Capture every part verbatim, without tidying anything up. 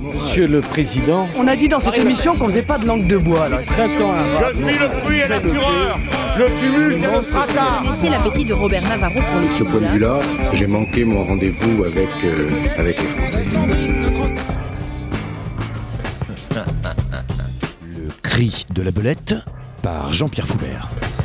Monsieur le Président, on a dit dans cette émission qu'on faisait pas de langue de bois. Alors. Je suis le bruit et la fureur, le tumulte et le fracas. Laissez l'appétit de Robert Navarro pour les De ce point de vue-là, j'ai manqué mon rendez-vous avec, euh, avec les Français. Le cri de la belette par Jean-Pierre Foubert.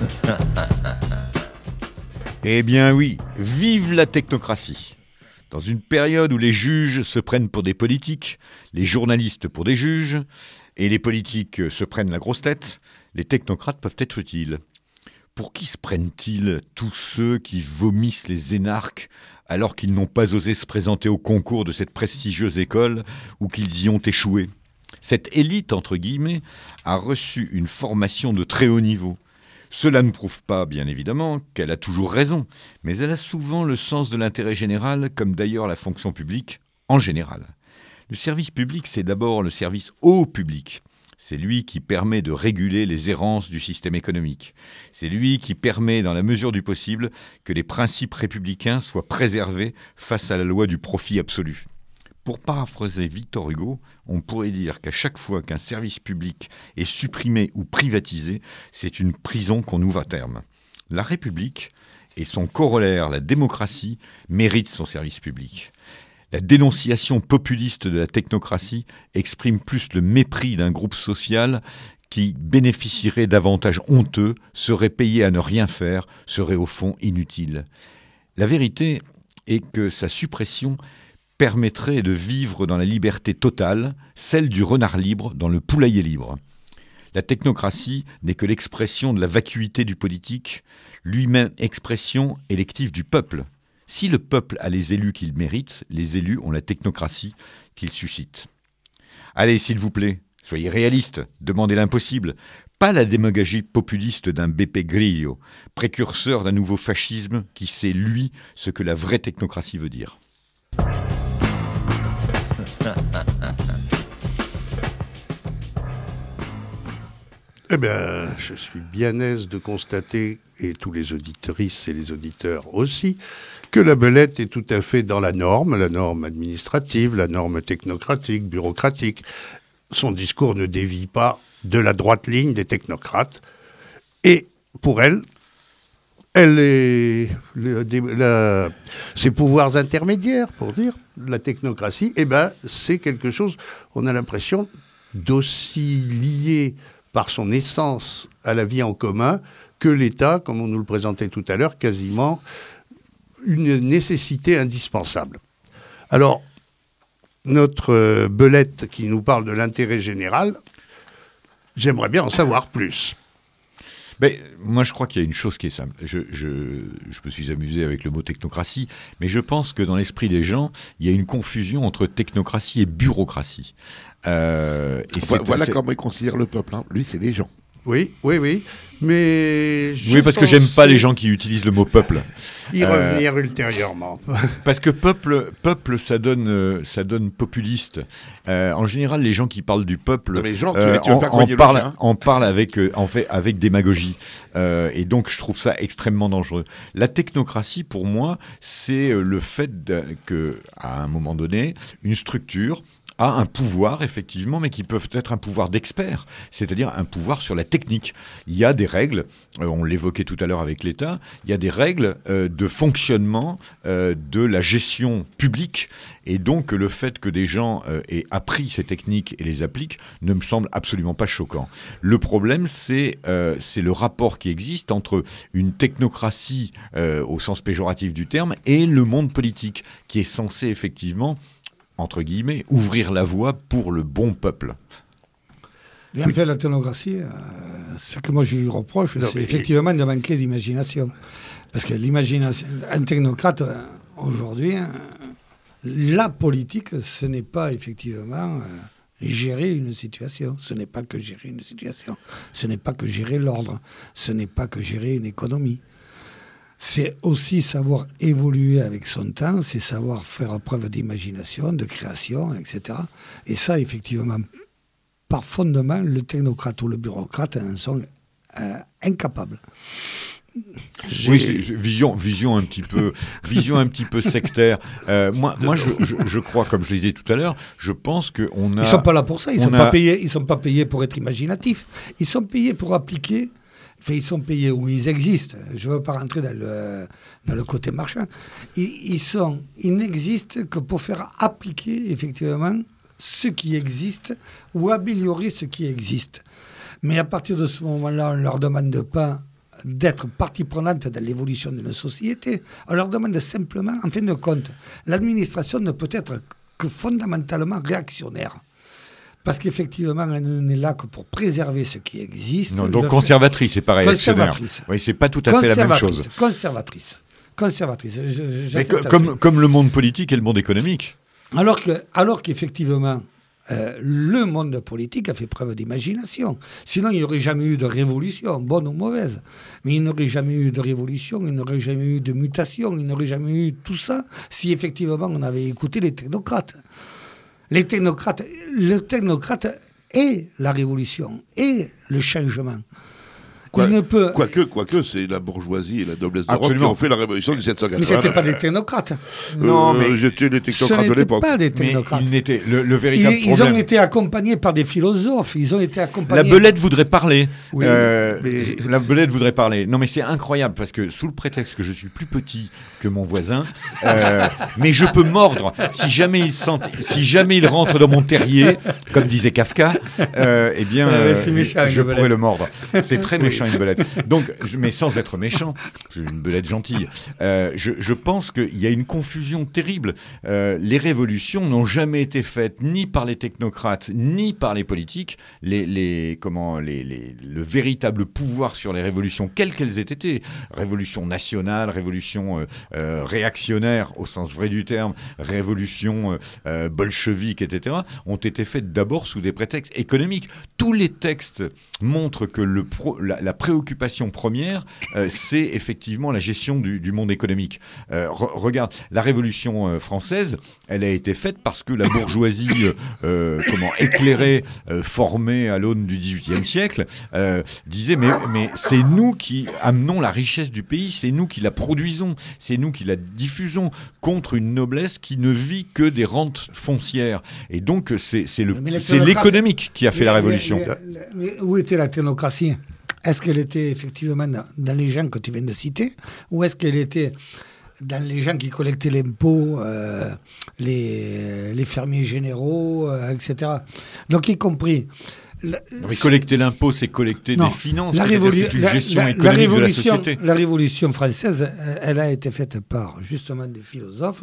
Eh bien oui, vive la technocratie. Dans une période où les juges se prennent pour des politiques, les journalistes pour des juges, et les politiques se prennent la grosse tête, les technocrates peuvent être utiles. Pour qui se prennent-ils tous ceux qui vomissent les énarques alors qu'ils n'ont pas osé se présenter au concours de cette prestigieuse école ou qu'ils y ont échoué ? Cette élite, entre guillemets, a reçu une formation de très haut niveau. Cela ne prouve pas, bien évidemment, qu'elle a toujours raison, mais elle a souvent le sens de l'intérêt général, comme d'ailleurs la fonction publique en général. Le service public, c'est d'abord le service au public. C'est lui qui permet de réguler les errances du système économique. C'est lui qui permet, dans la mesure du possible, que les principes républicains soient préservés face à la loi du profit absolu. Pour paraphraser Victor Hugo, on pourrait dire qu'à chaque fois qu'un service public est supprimé ou privatisé, c'est une prison qu'on ouvre à terme. La République et son corollaire, la démocratie, méritent son service public. La dénonciation populiste de la technocratie exprime plus le mépris d'un groupe social qui bénéficierait d'avantages honteux, serait payé à ne rien faire, serait au fond inutile. La vérité est que sa suppression permettrait de vivre dans la liberté totale, celle du renard libre dans le poulailler libre. La technocratie n'est que l'expression de la vacuité du politique, lui-même expression élective du peuple. Si le peuple a les élus qu'il mérite, les élus ont la technocratie qu'ils suscitent. Allez, s'il vous plaît, soyez réalistes, demandez l'impossible. Pas la démagogie populiste d'un Beppe Grillo, précurseur d'un nouveau fascisme qui sait, lui, ce que la vraie technocratie veut dire. Eh bien, je suis bien aise de constater, et tous les auditrices et les auditeurs aussi, que la belette est tout à fait dans la norme, la norme administrative, la norme technocratique, bureaucratique. Son discours ne dévie pas de la droite ligne des technocrates. Et pour elle, elle est le, la, ses pouvoirs intermédiaires, pour dire, la technocratie, eh ben, c'est quelque chose, on a l'impression, d'aussi lié par son essence à la vie en commun que l'État, comme on nous le présentait tout à l'heure, quasiment une nécessité indispensable. Alors, notre euh, belette qui nous parle de l'intérêt général, j'aimerais bien en savoir plus. Mais moi, je crois qu'il y a une chose qui est simple. Je, je, je me suis amusé avec le mot technocratie, mais je pense que dans l'esprit des gens, il y a une confusion entre technocratie et bureaucratie. Euh, et voilà voilà comment il considère le peuple. Hein. Lui, c'est les gens. Oui, oui, oui. Mais oui, parce que j'aime pas les gens qui utilisent le mot peuple. Y euh, revenir ultérieurement. Parce que peuple, peuple, ça donne, ça donne populiste. Euh, en général, les gens qui parlent du peuple gens, euh, en, en, parlent, en parlent avec, euh, en fait, avec démagogie. Euh, et donc, je trouve ça extrêmement dangereux. La technocratie, pour moi, c'est le fait de, que, à un moment donné, une structure a un pouvoir, effectivement, mais qui peut être un pouvoir d'expert, c'est-à-dire un pouvoir sur la technique. Il y a des règles, euh, on l'évoquait tout à l'heure avec l'État, il y a des règles euh, de fonctionnement euh, de la gestion publique, et donc le fait que des gens euh, aient appris ces techniques et les appliquent ne me semble absolument pas choquant. Le problème, c'est, euh, c'est le rapport qui existe entre une technocratie, euh, au sens péjoratif du terme, et le monde politique, qui est censé, effectivement, entre guillemets, ouvrir la voie pour le bon peuple. En fait, la technocratie, euh, ce que moi je lui reproche, non, c'est effectivement de manquer d'imagination. Parce que l'imagination, un technocrate, euh, aujourd'hui, euh, la politique, ce n'est pas effectivement euh, gérer une situation. Ce n'est pas que gérer une situation. Ce n'est pas que gérer l'ordre. Ce n'est pas que gérer une économie. C'est aussi savoir évoluer avec son temps, c'est savoir faire preuve d'imagination, de création, et cetera. Et ça, effectivement, par fondement, le technocrate ou le bureaucrate en sont euh, incapables. Oui, c'est- vision, vision un petit peu, vision un petit peu sectaire. Euh, moi, moi, je, je, je crois, comme je le disais tout à l'heure, je pense qu'on a. Ils sont pas là pour ça. Ils on sont a- pas payés. Ils sont pas payés pour être imaginatifs. Ils sont payés pour appliquer. Enfin, ils sont payés où ils existent. Je ne veux pas rentrer dans le, dans le côté marchand. Ils, ils, sont, ils n'existent que pour faire appliquer, effectivement, ce qui existe ou améliorer ce qui existe. Mais à partir de ce moment-là, on ne leur demande pas d'être partie prenante dans l'évolution d'une société. On leur demande simplement, en fin de compte, l'administration ne peut être que fondamentalement réactionnaire. Parce qu'effectivement, elle n'est là que pour préserver ce qui existe. Non, donc Le conservatrice, c'est pareil, actionnaire. Conservatrice. Oui, c'est pas tout à fait la même chose. Conservatrice. Conservatrice. Je- je- Mais j'accepte co- à comme, fait. comme le monde politique et le monde économique. Alors que, alors qu'effectivement, euh, le monde politique a fait preuve d'imagination. Sinon, il n'y aurait jamais eu de révolution, bonne ou mauvaise. Mais il n'y aurait jamais eu de révolution, il n'y aurait jamais eu de mutation, il n'y aurait jamais eu tout ça si effectivement on avait écouté les technocrates. Les technocrates, le technocrate est la révolution, est le changement. Quoi- Il ne peut... Quoique, quoique c'est la bourgeoisie et la noblesse d'Europe qui Absolument. ont fait la révolution de Mais dix-sept cent ce quatre-vingt. n'étaient pas des technocrates. Non, Euh, mais- J'étais les Ce technocrates de n'étaient l'époque. pas des Mais technocrates. il n'était le, le Ils, véritable ils problème. ont été accompagnés par des philosophes, ils ont été accompagnés... La belette voudrait parler. Oui, Euh, mais- La belette voudrait parler. Non, mais c'est incroyable parce que sous le prétexte que je suis plus petit que mon voisin, euh, mais je peux mordre si jamais il sent, si jamais il rentre dans mon terrier, comme disait Kafka. Euh, eh bien, Ouais, ouais, euh, c'est méchant, je une pourrais belette. le mordre. C'est très méchant une belette. Donc, je- mais sans être méchant, c'est une belette gentille. Euh, je, je pense qu'il y a une confusion terrible. Euh, les révolutions n'ont jamais été faites ni par les technocrates ni par les politiques. Les, les, comment, les, les, le véritable pouvoir sur les révolutions, quelles qu'elles aient été, révolution nationale, révolution euh, euh, réactionnaire au sens vrai du terme, révolution euh, euh, bolchevique, et cetera, ont été faites d'abord sous des prétextes économiques. Tous les textes montrent que le pro, la, la préoccupation première, euh, c'est effectivement la gestion du, du monde économique. Euh, re, regarde, la Révolution euh, française, elle a été faite parce que la bourgeoisie euh, euh, comment, éclairée, euh, formée à l'aune du dix-huitième siècle, euh, disait mais, mais c'est nous qui amenons la richesse du pays, c'est nous qui la produisons, c'est nous qui la diffusons contre une noblesse qui ne vit que des rentes foncières. Et donc c'est, c'est, le, Mais les c'est technocrates- l'économique qui a fait la Mais- Révolution. Mais, mais- mais où était la technocratie? Est-ce qu'elle était effectivement dans, dans les gens que tu viens de citer, ou est-ce qu'elle était dans les gens qui collectaient l'impôt, euh, les, les fermiers généraux, euh, et cetera. Donc, y compris... la- Non, mais collecter l'impôt, c'est collecter Non, des finances, la, c'est-à-dire révolu- c'est une la- gestion la- la économique de la révolution, société. la Révolution française, euh, elle a été faite par justement des philosophes,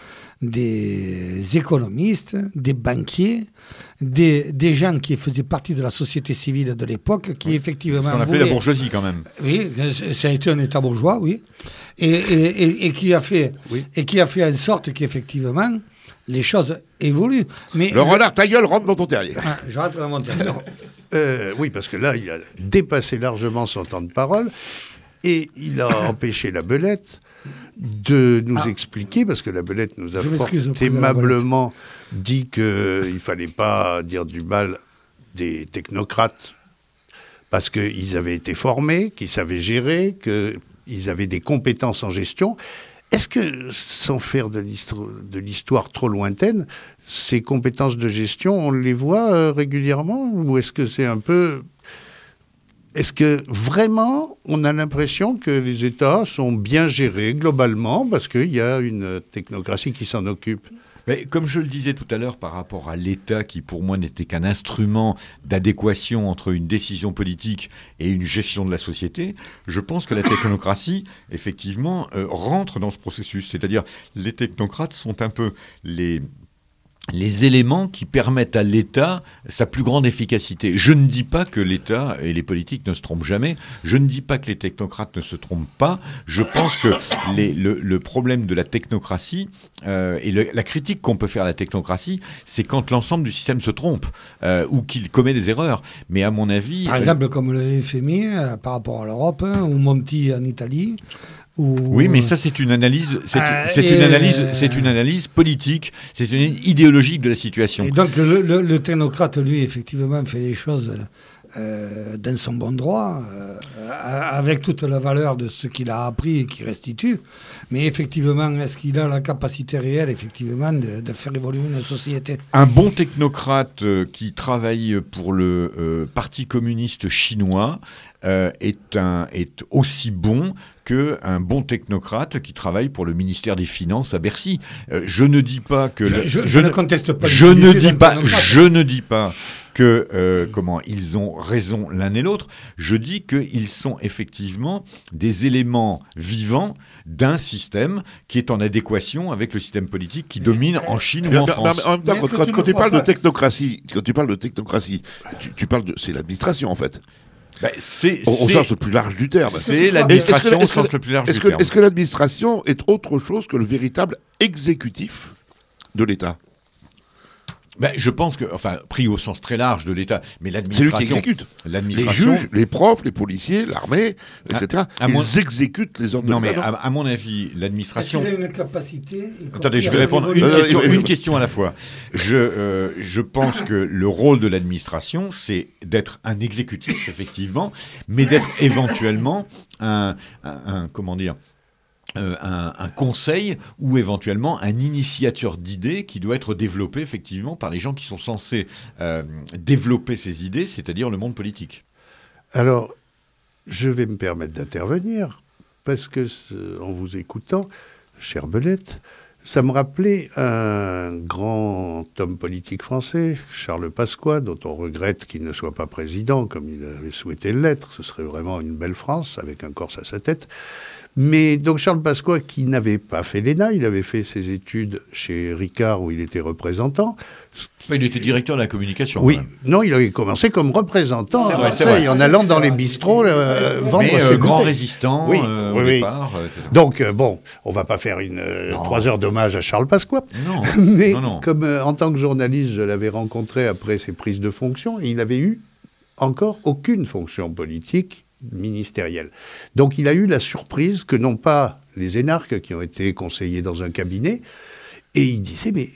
des économistes, des banquiers, des, des gens qui faisaient partie de la société civile de l'époque, qui effectivement... Ce qu'on appelait voulaient- la bourgeoisie quand même. Oui, ça a été un État bourgeois, oui, et, et, et, et qui a fait, Oui. et qui a fait en sorte qu'effectivement les choses évoluent. Mais Le renard ta gueule rentre dans ton terrier. Ah, je rentre dans mon terme. Euh, oui, parce que là, il a dépassé largement son temps de parole et il a empêché la belette de nous Ah. expliquer, parce que la belette nous a Je fort m'excuse auprès de la aimablement dit qu'il ne fallait pas dire du mal des technocrates parce qu'ils avaient été formés, qu'ils savaient gérer, qu'ils avaient des compétences en gestion. Est-ce que, sans faire de l'histoire, de l'histoire trop lointaine, ces compétences de gestion, on les voit euh, régulièrement? Ou est-ce que c'est un peu... Est-ce que vraiment, on a l'impression que les États sont bien gérés globalement parce qu'il y a une technocratie qui s'en occupe? Mais comme je le disais tout à l'heure par rapport à l'État qui pour moi n'était qu'un instrument d'adéquation entre une décision politique et une gestion de la société, je pense que la technocratie effectivement euh, rentre dans ce processus. C'est-à-dire les technocrates sont un peu les... les éléments qui permettent à l'État sa plus grande efficacité. Je ne dis pas que l'État et les politiques ne se trompent jamais. Je ne dis pas que les technocrates ne se trompent pas. Je pense que les, le, le problème de la technocratie euh, et le, la critique qu'on peut faire à la technocratie, c'est quand l'ensemble du système se trompe euh, ou qu'il commet des erreurs. Mais à mon avis... Par exemple, comme le F M I euh, par rapport à l'Europe, hein, ou Monti en Italie. Ou... Oui, mais ça, c'est une analyse, c'est, Euh, c'est et une analyse, euh, c'est une analyse politique, c'est une idéologique de la situation. Et donc, le, le, le technocrate, lui, effectivement, fait les choses euh, dans son bon droit, euh, avec toute la valeur de ce qu'il a appris et qu'il restitue. Mais effectivement, est-ce qu'il a la capacité réelle, effectivement, de, de faire évoluer une société ? Un bon technocrate euh, qui travaille pour le euh, Parti communiste chinois euh, est, un, est aussi bon qu'un bon technocrate qui travaille pour le ministère des Finances à Bercy. Euh, je ne dis pas que... Je, le, je, je, je ne conteste pas. Je ne dis pas, je ne dis pas que euh, comment ils ont raison l'un et l'autre. Je dis qu'ils sont effectivement des éléments vivants d'un système qui est en adéquation avec le système politique qui domine en Chine ou en France. En même temps, quand, quand, quand tu parles pas... de technocratie, quand tu parles de technocratie, tu, tu parles de, c'est l'administration en fait. Ben, c'est, au, au sens le plus large du terme. C'est l'administration au sens le plus large est-ce du que, terme. Est-ce que l'administration est autre chose que le véritable exécutif de l'État ? Ben, je pense que, enfin, pris au sens très large de l'État, mais l'administration... C'est lui qui exécute. L'administration... Les juges, les profs, les policiers, l'armée, et cetera. À, à ils mon... exécutent les ordres non, de l'État. Non, mais à, à mon avis, l'administration... Est-ce qu'il a une capacité... Attendez, je vais répondre une, question, une question à la fois. Je, euh, je pense que le rôle de l'administration, c'est d'être un exécutif, effectivement, mais d'être éventuellement un, un, un comment dire... Euh, un, un conseil ou éventuellement un initiateur d'idées qui doit être développé effectivement par les gens qui sont censés euh, développer ces idées, c'est-à-dire le monde politique. Alors, je vais me permettre d'intervenir parce que, en vous écoutant, chère Belette, ça me rappelait un grand homme politique français, Charles Pasqua, dont on regrette qu'il ne soit pas président comme il avait souhaité l'être. Ce serait vraiment une belle France avec un Corse à sa tête. Mais donc Charles Pasqua, qui n'avait pas fait l'E N A, il avait fait ses études chez Ricard où il était représentant. Il était directeur de la communication. Oui, non, il avait commencé comme représentant, c'est vrai, ça, c'est vrai. en allant dans les bistrots euh, vendre Mais, ses euh, grand bouteilles. résistant oui, euh, oui, au oui. départ. Euh, donc euh, bon, on va pas faire une euh, trois heures d'hommage à Charles Pasqua. Non. Mais non, non. comme euh, en tant que journaliste, je l'avais rencontré après ses prises de fonction, et il n'avait eu encore aucune fonction politique ministérielle. Donc il a eu la surprise que non pas les énarques qui ont été conseillers dans un cabinet, et il disait, mais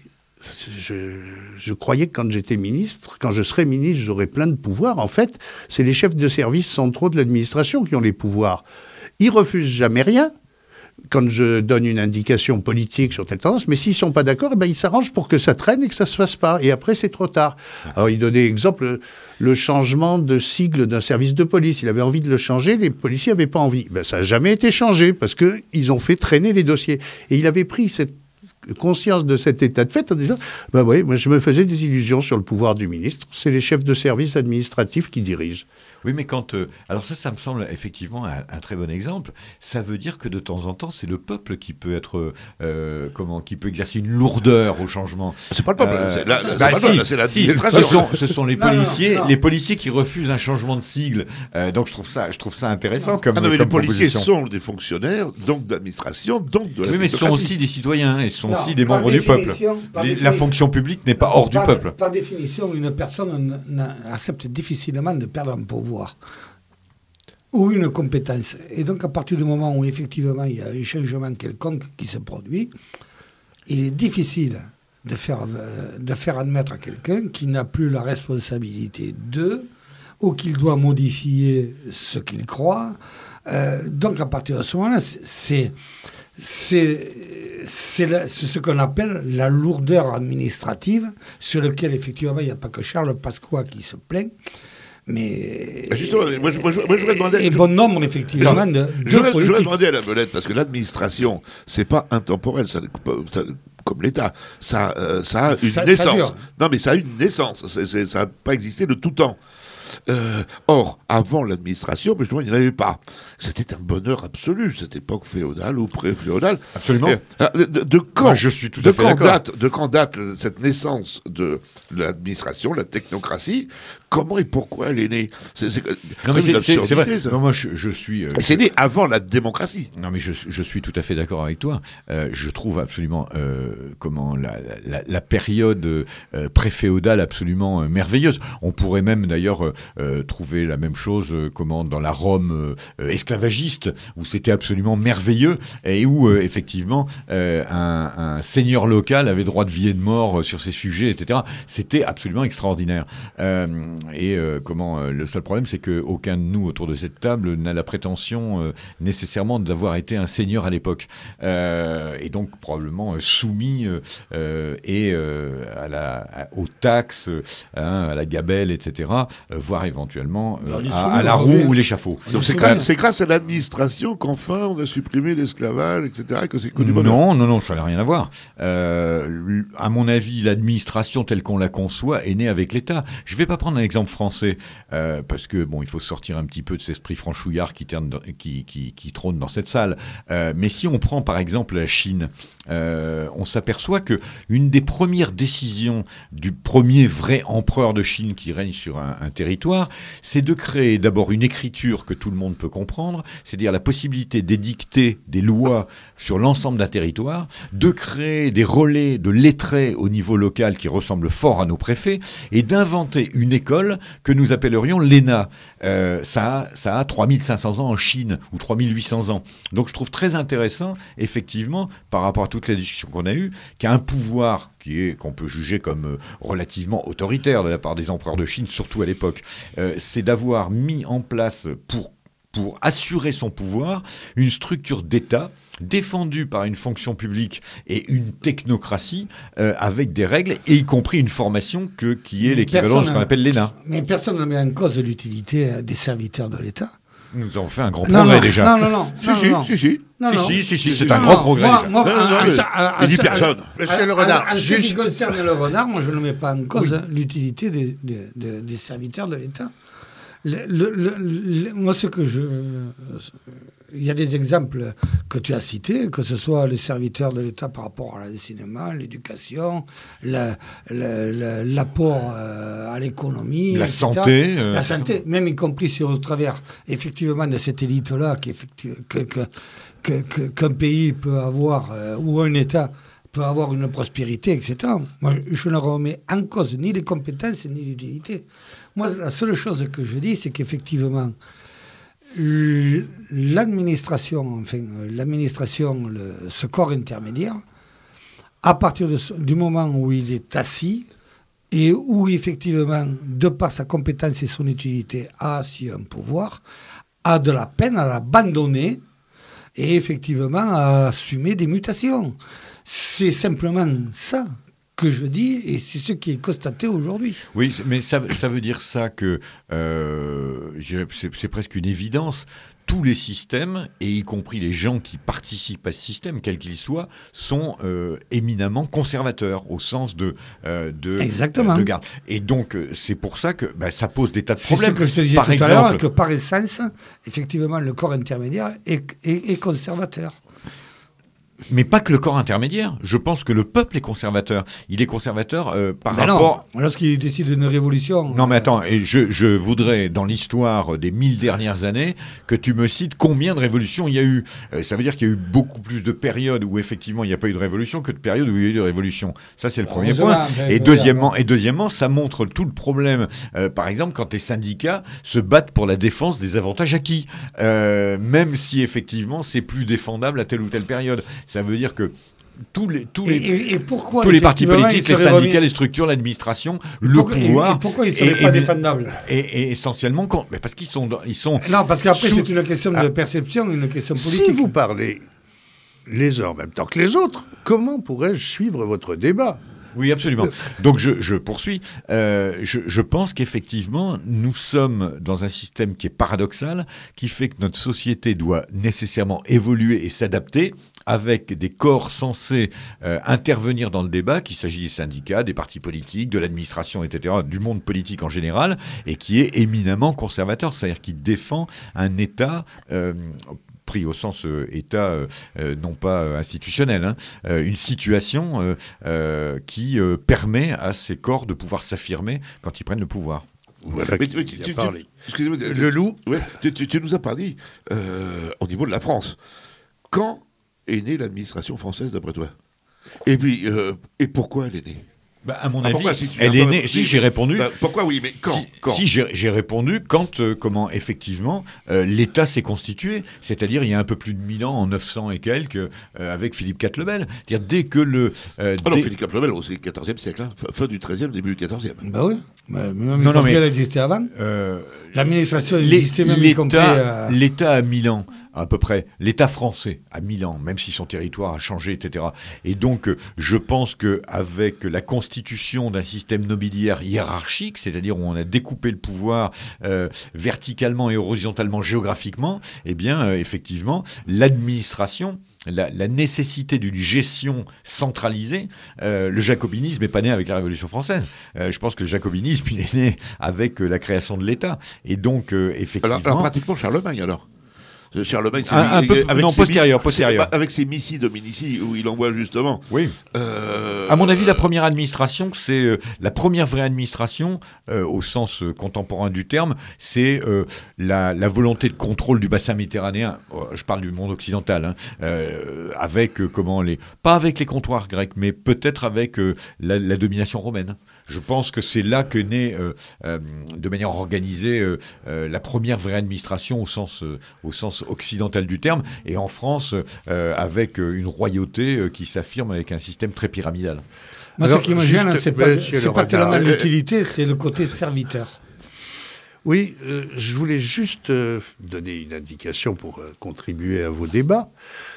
je, je croyais que quand j'étais ministre, quand je serais ministre, j'aurais plein de pouvoirs. En fait, c'est les chefs de service centraux de l'administration qui ont les pouvoirs. Ils refusent jamais rien quand je donne une indication politique sur telle tendance, mais s'ils ne sont pas d'accord, eh ben, ils s'arrangent pour que ça traîne et que ça ne se fasse pas. Et après, c'est trop tard. Alors, il donnait exemple, le changement de sigle d'un service de police. Il avait envie de le changer, les policiers n'avaient pas envie. Ben, ça n'a jamais été changé parce qu'ils ont fait traîner les dossiers. Et il avait pris cette conscience de cet état de fait en disant « Ben oui, moi je me faisais des illusions sur le pouvoir du ministre. C'est les chefs de service administratifs qui dirigent. » Oui, mais quand... Euh, alors ça, ça me semble effectivement un, un très bon exemple. Ça veut dire que de temps en temps, c'est le peuple qui peut être... Euh, comment qui peut exercer une lourdeur au changement. C'est pas le peuple, euh, c'est, la, bah, c'est, pas si, le peuple c'est l'administration. Si, ce, sont, ce sont les policiers, non, non, non. les policiers qui refusent un changement de sigle. Euh, donc je trouve ça, je trouve ça intéressant non. comme, ah non, mais comme les policiers proposition. sont des fonctionnaires, donc d'administration, donc de la Oui, mais ce sont aussi des citoyens et ce sont non, aussi des membres du peuple. Les, la fonction publique n'est pas hors par, du peuple. Par définition, une personne accepte difficilement de perdre un pouvoir ou une compétence. Et donc, à partir du moment où, effectivement, il y a un changement quelconque qui se produit, il est difficile de faire, de faire admettre à quelqu'un qui n'a plus la responsabilité de, ou qu'il doit modifier ce qu'il croit. Euh, donc, à partir de ce moment-là, c'est... C'est, c'est, la, c'est ce qu'on appelle la lourdeur administrative, sur laquelle, effectivement, il n'y a pas que Charles Pasqua qui se plaint, mais... Justement, moi, je, moi, je, moi, je voudrais demander... Et bon nombre, effectivement, non, de, de je voudrais, politiques. Je voudrais demander à la Belette, parce que l'administration, c'est pas intemporel, ça, ça, comme l'État. Ça, euh, ça a une ça, naissance. Ça non, mais ça a une naissance. C'est, c'est, ça n'a pas existé de tout temps. Euh, or, avant l'administration, justement, il n'y en avait pas. C'était un bonheur absolu, cette époque féodale ou pré-féodale. Absolument. De, de, de quand, Moi, je suis tout de à fait quand d'accord. date, de quand date cette naissance de l'administration, la technocratie? Comment et pourquoi elle est née? C'est, c'est, non, mais c'est, c'est, c'est vrai. Ça. Non, moi, je, je suis. Euh, c'est je... né avant la démocratie. Non, mais je, je suis tout à fait d'accord avec toi. Euh, je trouve absolument euh, comment la, la, la période euh, pré-féodale absolument euh, merveilleuse. On pourrait même d'ailleurs euh, euh, trouver la même chose euh, comment, dans la Rome euh, esclavagiste, où c'était absolument merveilleux, et où euh, effectivement euh, un, un seigneur local avait droit de vie et de mort euh, sur ces sujets, et cetera. C'était absolument extraordinaire. Euh, et euh, comment euh, le seul problème, c'est qu'aucun de nous autour de cette table n'a la prétention euh, nécessairement d'avoir été un seigneur à l'époque. Euh, et donc probablement euh, soumis euh, euh, et euh, à la, à, aux taxes, euh, hein, à la gabelle, et cetera, euh, voire éventuellement euh, à, à la roue ou l'échafaud. Donc c'est grâce, c'est grâce à l'administration qu'enfin on a supprimé l'esclavage, et cetera, et que c'est connu. Non, non, non, ça n'a rien à voir. Euh, à mon avis, l'administration telle qu'on la conçoit est née avec l'État. Je ne vais pas prendre un exemple français, euh, parce que bon, il faut sortir un petit peu de cet esprit franchouillard qui, terne, qui, qui, qui trône dans cette salle. Euh, mais si on prend par exemple la Chine, euh, on s'aperçoit que une des premières décisions du premier vrai empereur de Chine qui règne sur un, un territoire, c'est de créer d'abord une écriture que tout le monde peut comprendre, c'est-à-dire la possibilité d'édicter des lois sur l'ensemble d'un territoire, de créer des relais de lettrés au niveau local qui ressemblent fort à nos préfets, et d'inventer une école que nous appellerions l'E N A. Euh, ça, a, ça a trois mille cinq cents ans en Chine, ou trois mille huit cents ans. Donc je trouve très intéressant, effectivement, par rapport à toutes les discussions qu'on a eues, qu'il y a un pouvoir qui est, qu'on peut juger comme euh, relativement autoritaire de la part des empereurs de Chine, surtout à l'époque. Euh, c'est d'avoir mis en place, pour pour assurer son pouvoir, une structure d'État défendue par une fonction publique et une technocratie euh, avec des règles, et y compris une formation que, qui est l'équivalent de ce qu'on appelle l'E N A. Mais personne ne met en cause l'utilité des serviteurs de l'État. Nous avons fait un grand non, progrès non, déjà. Non, non, non. Si, non, si, non. si, si. Non, si, non. si, si, si, c'est non, un non, grand progrès moi, déjà. moi, Non, non, à- mais à- à- il dit à- personne. Monsieur le à- renard, à- en ce qui juste- concerne le renard, moi je ne mets pas en cause l'utilité des, des, des, des serviteurs de l'État. Le, le, le, le- moi, ce que je. Il y a des exemples que tu as cités, que ce soit les serviteurs de l'État par rapport à l'enseignement, l'éducation, la- la- la- l'apport euh, à l'économie, La et cetera. santé, euh, la santé, même y compris sur au travers effectivement de cette élite-là, qui effectue- que, que, que- que- qu'un pays peut avoir, euh, ou un État peut avoir une prospérité, et cetera. Moi, je ne remets en cause ni les compétences ni l'utilité. Moi, la seule chose que je dis, c'est qu'effectivement, l'administration, enfin, l'administration, le, ce corps intermédiaire, à partir de ce, du moment où il est assis et où, effectivement, de par sa compétence et son utilité, a assis un pouvoir, a de la peine à l'abandonner et, effectivement, à assumer des mutations. C'est simplement ça que je dis, et c'est ce qui est constaté aujourd'hui. Oui, mais ça, ça veut dire ça que euh, c'est, c'est presque une évidence. Tous les systèmes, et y compris les gens qui participent à ce système, quels qu'ils soient, sont euh, éminemment conservateurs au sens de, euh, de, Exactement. Euh, de garde. Et donc, euh, c'est pour ça que bah, ça pose des tas de C'est problèmes. ce que je te disais par tout exemple, à l'heure, que par essence, effectivement, le corps intermédiaire est, est, est conservateur. Mais pas que le corps intermédiaire. Je pense que le peuple est conservateur. Il est conservateur euh, par Ben rapport... non, lorsqu'il décide d'une révolution... Non mais attends, et je, je voudrais, dans l'histoire des mille dernières années, que tu me cites combien de révolutions il y a eu. Euh, ça veut dire qu'il y a eu beaucoup plus de périodes où effectivement il n'y a pas eu de révolution que de périodes où il y a eu de révolution. Ça c'est le premier point. Et deuxièmement, et deuxièmement, ça montre tout le problème. Euh, par exemple, quand les syndicats se battent pour la défense des avantages acquis, euh, même si effectivement c'est plus défendable à telle ou telle période. Ça veut dire que tous les, tous les, et, et, et pourquoi, tous les partis politiques, les syndicats, remis... les structures, l'administration, et le pourquoi, pouvoir... Et, et pourquoi ils ne seraient et, pas et, défendables et, et essentiellement, quand, mais parce qu'ils sont, ils sont... Non, parce qu'après, sous... c'est une question de perception, une question politique. Si vous parlez les uns en même temps que les autres, comment pourrais-je suivre votre débat ? Oui, absolument. Donc, je, je poursuis. Euh, je, je pense qu'effectivement, nous sommes dans un système qui est paradoxal, qui fait que notre société doit nécessairement évoluer et s'adapter avec des corps censés euh, intervenir dans le débat, qu'il s'agit des syndicats, des partis politiques, de l'administration, et cetera, du monde politique en général, et qui est éminemment conservateur, c'est-à-dire qui défend un État... Euh, pris au sens euh, État, euh, euh, non pas euh, institutionnel, hein, euh, une situation euh, euh, qui euh, permet à ces corps de pouvoir s'affirmer quand ils prennent le pouvoir. Voilà, mais, mais, tu, tu, tu, excusez-moi, le loup. Ouais, tu, tu, tu nous as pas dit, euh, au niveau de la France, quand est née l'administration française d'après toi ? Et puis, euh, et pourquoi elle est née ? Bah, à mon Ah, avis, pourquoi, si tu elle viens est pas- née. Si, j'ai répondu. Bah, pourquoi oui, mais quand, Si, quand si, j'ai, j'ai répondu quand, euh, comment, effectivement, euh, l'État s'est constitué. C'est-à-dire, il y a un peu plus de mille ans, en neuf cents et quelques, euh, avec Philippe quatre-le-Bel. C'est-à-dire, dès que le. euh, Ah non, dès- Philippe Caplemel, c'est le quatorzième siècle, hein, fin du treizième, début du quatorzième. Bah oui. Bah, même Non, non, mais- elle existait avant. euh, L'administration l'É- existait même y compris. L'État, euh, l'État à Milan, à peu près, l'État français à Milan, même si son territoire a changé, et cetera. Et donc, euh, je pense qu'avec la constitution d'un système nobiliaire hiérarchique, c'est-à-dire où on a découpé le pouvoir euh, verticalement et horizontalement géographiquement, eh bien, euh, effectivement, l'administration, la, la nécessité d'une gestion centralisée, euh, le jacobinisme n'est pas né avec la Révolution française. Euh, je pense que le jacobinisme, il est né avec euh, la création de l'État. Et donc, euh, effectivement... Alors, alors, pratiquement Charlemagne, alors Euh, Charlemagne, c'est Un- un peu- avec non, ses postérieur, mi- postérieur. c'est- Avec ses missi dominici, où il envoie justement. Oui. Euh, À mon avis, la première administration, c'est euh, la première vraie administration, euh, au sens euh, contemporain du terme, c'est euh, la, la volonté de contrôle du bassin méditerranéen. Oh, je parle du monde occidental, hein, euh, avec euh, comment les, pas avec les comptoirs grecs, mais peut-être avec euh, la, la domination romaine. Je pense que c'est là que naît, euh, euh, de manière organisée, euh, euh, la première vraie administration au sens, euh, au sens occidental du terme, et en France, euh, avec euh, une royauté euh, qui s'affirme avec un système très pyramidal. Moi, Alors, ce qui me juste, gêne, c'est pas, monsieur c'est le pas regard, tellement euh, l'utilité, c'est le côté serviteur. Oui, euh, je voulais juste euh, donner une indication pour euh, contribuer à vos débats.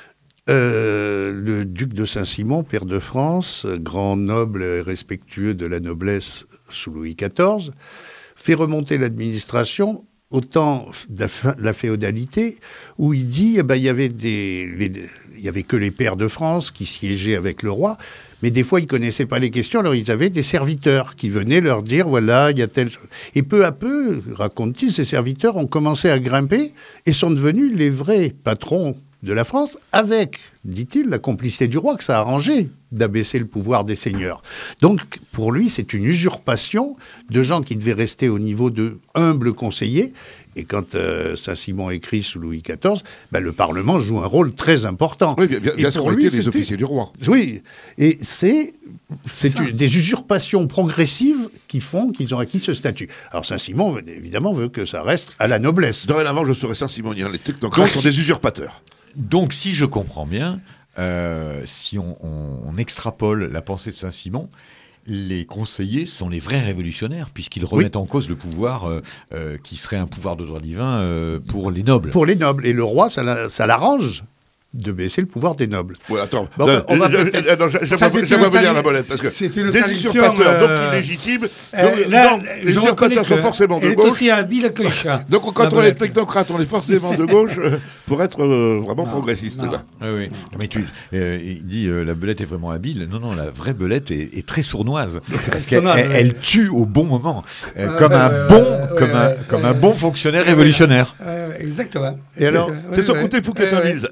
Euh, le duc de Saint-Simon, père de France, grand noble et respectueux de la noblesse sous Louis quatorze, fait remonter l'administration au temps de la, fin- de la féodalité, où il dit eh ben, il y avait des, les- il y avait que les pairs de France qui siégeaient avec le roi, mais des fois ils connaissaient pas les questions, alors ils avaient des serviteurs qui venaient leur dire voilà il y a telle chose. Et peu à peu, raconte-t-il, ces serviteurs ont commencé à grimper et sont devenus les vrais patrons de la France, avec, dit-il, la complicité du roi, que ça a arrangé d'abaisser le pouvoir des seigneurs. Donc, pour lui, c'est une usurpation de gens qui devaient rester au niveau de humbles conseillers. Et quand euh, Saint-Simon écrit sous Louis quatorze, ben, le Parlement joue un rôle très important. Oui, bien, bien, Et bien sûr, pour on lui, était les c'était- officiers du roi. Oui, et c'est, c'est une- des usurpations progressives qui font qu'ils ont acquis ce statut. Alors Saint-Simon, évidemment, veut que ça reste à la noblesse. Dorénavant, je serai Saint-Simonien. Les technocrates Donc, sont des usurpateurs. Donc, si je comprends bien, euh, si on, on- on extrapole la pensée de Saint-Simon, les conseillers sont les vrais révolutionnaires, puisqu'ils remettent en cause le pouvoir euh, euh, qui serait un pouvoir de droit divin euh, pour les nobles. Pour les nobles. Et le roi, ça, l'a- ça l'arrange de baisser le pouvoir des nobles. Ouais, attends. Bon, Euh, on va je- peut-être- je- non, je- Ça, J'aimerais c'est j'aimerais une venir à la tradi- bolette. Parce que c'est une des tradition, usurpateurs, euh, donc illégitimes, Euh, donc, là, donc, je les reconnais usurpateurs sont que forcément de elle est gauche. aussi habile que les chats. Donc quand La on est bolette. technocrate, on est forcément de gauche euh, pour être euh, vraiment progressiste. non. quoi. Oui, oui. Mais tu, euh, il dit euh, la belette est vraiment habile. Non, non, la vraie belette est, est très sournoise. Parce qu'elle Sournoise, elle- ouais. elle tue au bon moment, euh, Ouais, comme ouais, un ouais, bon, ouais, comme ouais, un, ouais, comme ouais, un ouais. bon fonctionnaire révolutionnaire. Euh, exactement. Et alors, Ouais, C'est son ouais. côté Fouquet Ouais, ouais. Tamise.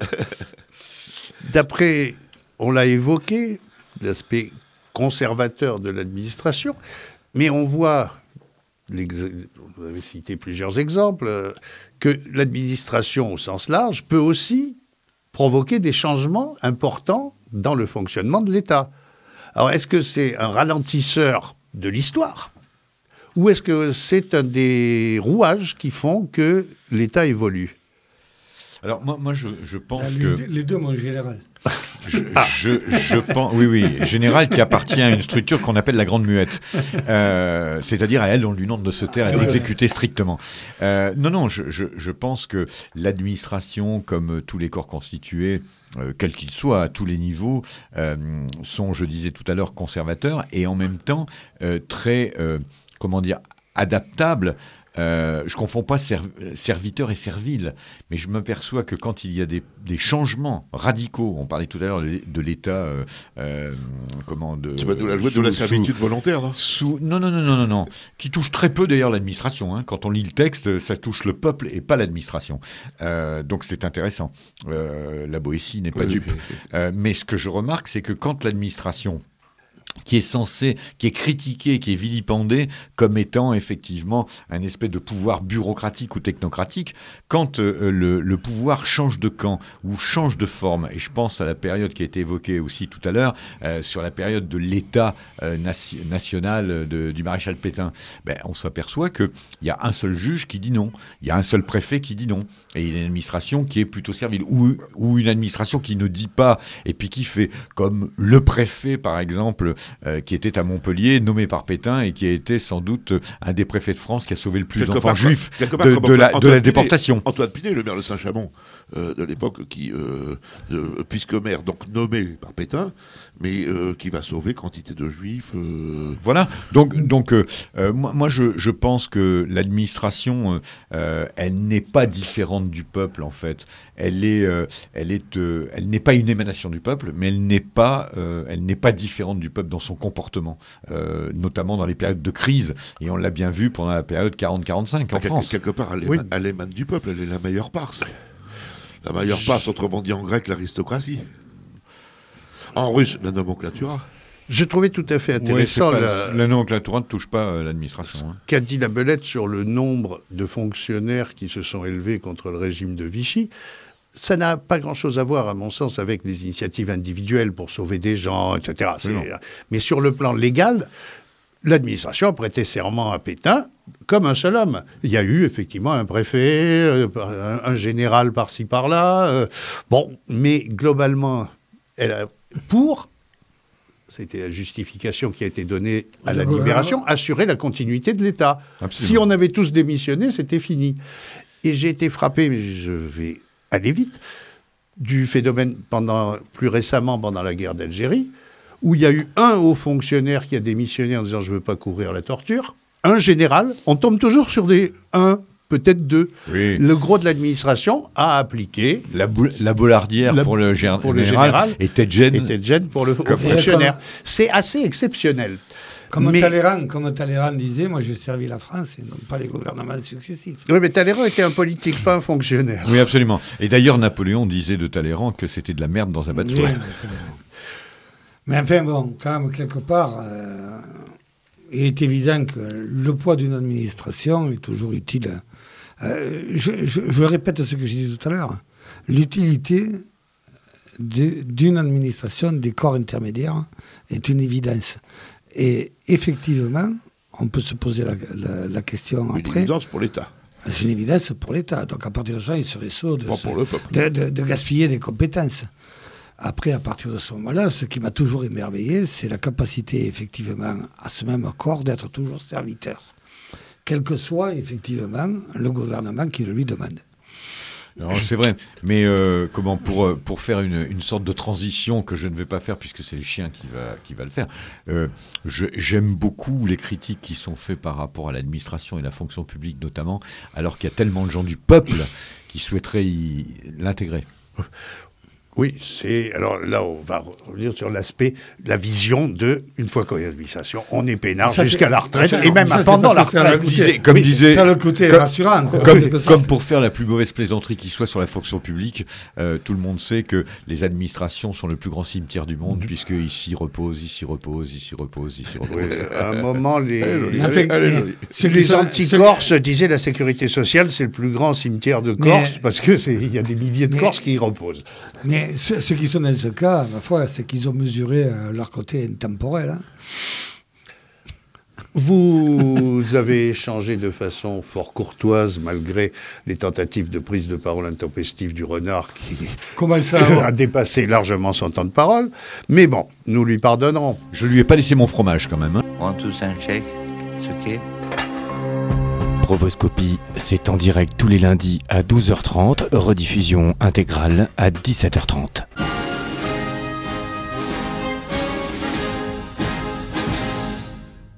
D'après, on l'a évoqué, l'aspect conservateur de l'administration, mais on voit, l'ex- vous avez cité plusieurs exemples, euh, que l'administration au sens large peut aussi provoquer des changements importants dans le fonctionnement de l'État. Alors, est-ce que c'est un ralentisseur de l'histoire ou est-ce que c'est un des rouages qui font que l'État évolue ? Alors moi, moi je, je pense Ah, les, que les deux, mon général. je, je, je pense, oui, oui, général qui appartient à une structure qu'on appelle la Grande Muette, euh, c'est-à-dire à elle on lui demande de se taire et d'exécuter strictement. Euh, non, non, je, je, je pense que l'administration, comme tous les corps constitués, euh, quels qu'ils soient, à tous les niveaux, euh, sont, je disais tout à l'heure, conservateurs et en même temps euh, très, euh, comment dire, adaptables. Euh, je ne confonds pas serv- serviteur et servile, mais je m'aperçois que quand il y a des, des changements radicaux, on parlait tout à l'heure de, de l'État, euh, euh, comment de, Tu vas nous la jouer de sous- la sous- servitude volontaire, non sous, non, non, non, non, non, non, qui touche très peu d'ailleurs l'administration. Hein. Quand on lit le texte, ça touche le peuple et pas l'administration. Euh, donc c'est intéressant. Euh, la Boétie n'est pas Oui, dupe. oui, oui. Euh, mais ce que je remarque, c'est que quand l'administration qui est censé, qui est critiqué, qui est vilipendé comme étant effectivement un espèce de pouvoir bureaucratique ou technocratique, quand euh, le, le pouvoir change de camp ou change de forme, et je pense à la période qui a été évoquée aussi tout à l'heure, euh, sur la période de l'État euh, nation, national de, du maréchal Pétain, ben, on s'aperçoit qu'il y a un seul juge qui dit non, il y a un seul préfet qui dit non, et il y a une administration qui est plutôt servile, ou, ou une administration qui ne dit pas, et puis qui fait, comme le préfet par exemple, Euh, qui était à Montpellier, nommé par Pétain et qui a été sans doute un des préfets de France qui a sauvé le plus quelque d'enfants part, juifs de, part, de, la, Antoine de la Pinet, déportation. Antoine Pinet, le maire de Saint-Chamond euh, de l'époque, qui, euh, euh, puisque maire, donc nommé par Pétain, mais euh, qui va sauver quantité de juifs. Euh... Voilà, donc, donc euh, euh, moi, moi je, je pense que l'administration, euh, elle n'est pas différente du peuple en fait. Elle est, euh, elle est, euh, elle n'est pas une émanation du peuple, mais elle n'est pas, euh, elle n'est pas différente du peuple dans son comportement, euh, notamment dans les périodes de crise. Et on l'a bien vu pendant la période quarante quarante-cinq en quelque, France. Quelque part, elle, oui. émane, elle émane du peuple, elle est la meilleure parse. La meilleure parse, autrement dit en grec, l'aristocratie. En russe, la nomenclatura. Je trouvais tout à fait intéressant... Ouais, la... la nomenclatura ne touche pas euh, l'administration. Hein. Qu'a dit la Belette sur le nombre de fonctionnaires qui se sont élevés contre le régime de Vichy. Ça n'a pas grand-chose à voir, à mon sens, avec les initiatives individuelles pour sauver des gens, et cetera. Mais sur le plan légal, l'administration a prêté serment à Pétain comme un seul homme. Il y a eu effectivement un préfet, un, un général par-ci par-là. Euh, bon, mais globalement, elle a, pour, c'était la justification qui a été donnée à la Libération, assurer la continuité de l'État. Si on avait tous démissionné, c'était fini. Et j'ai été frappé, mais je vais aller vite, du phénomène pendant, plus récemment pendant la guerre d'Algérie, où il y a eu un haut fonctionnaire qui a démissionné en disant « je ne veux pas courir la torture », un général, on tombe toujours sur des un, peut-être deux. Oui. Le gros de l'administration a appliqué... La, boule, la bollardière la, pour, le, gér- pour le général, général et Tedjen, et Tedjen pour le haut fonctionnaire. C'est assez exceptionnel. Comme mais... Talleyrand, comme Talleyrand disait, moi j'ai servi la France et non pas les gouvernements successifs. Oui, mais Talleyrand était un politique, pas un fonctionnaire. Oui, absolument. Et d'ailleurs, Napoléon disait de Talleyrand que c'était de la merde dans un bateau. Oui, mais enfin, bon, quand même, quelque part, euh, il est évident que le poids d'une administration est toujours utile. Euh, je, je, je répète ce que j'ai dit tout à l'heure. L'utilité de, d'une administration, des corps intermédiaires, est une évidence. Et effectivement, on peut se poser la, la, la question une après. Une évidence pour l'État. C'est une évidence pour l'État. Donc à partir de ça, il serait sourd de, pour le peuple. de, de, de gaspiller des compétences. Après, à partir de ce moment-là, ce qui m'a toujours émerveillé, c'est la capacité, effectivement, à ce même corps d'être toujours serviteur. Quel que soit, effectivement, le gouvernement qui le lui demande. Non, c'est vrai, mais euh, comment pour, pour faire une, une sorte de transition que je ne vais pas faire puisque c'est les chiens qui va, qui va le faire, euh, je, j'aime beaucoup les critiques qui sont faites par rapport à l'administration et la fonction publique notamment, alors qu'il y a tellement de gens du peuple qui souhaiteraient y, l'intégrer. Oui, c'est... Alors là, on va revenir sur l'aspect, la vision de, une fois qu'on est l'administration, on est peinard ça, jusqu'à la retraite, ça, et même ça, pendant la retraite. Comme disait... Comme oui, disait ça, le côté comme, rassurant. Quoi, comme, comme pour faire la plus mauvaise plaisanterie qui soit sur la fonction publique, euh, tout le monde sait que les administrations sont le plus grand cimetière du monde, mmh. puisque ici repose, ici repose, ici repose, ici repose. Oui, à un moment, les, allez, allez, allez, allez. les anti-Corses disaient la sécurité sociale, c'est le plus grand cimetière de Corse, mais, parce qu'il y a des milliers de mais, Corses qui y reposent. Mais ceux, ceux qui sont dans ce cas, ma foi, c'est qu'ils ont mesuré euh, leur côté intemporel. Hein. Vous avez échangé de façon fort courtoise, malgré les tentatives de prise de parole intempestive du renard qui Comment ça, a dépassé largement son temps de parole. Mais bon, nous lui pardonnerons. Je lui ai pas laissé mon fromage quand même. Hein. Prends tous un chèque, ce qui est. Provoscopie, c'est en direct tous les lundis à douze heures trente, rediffusion intégrale à dix-sept heures trente.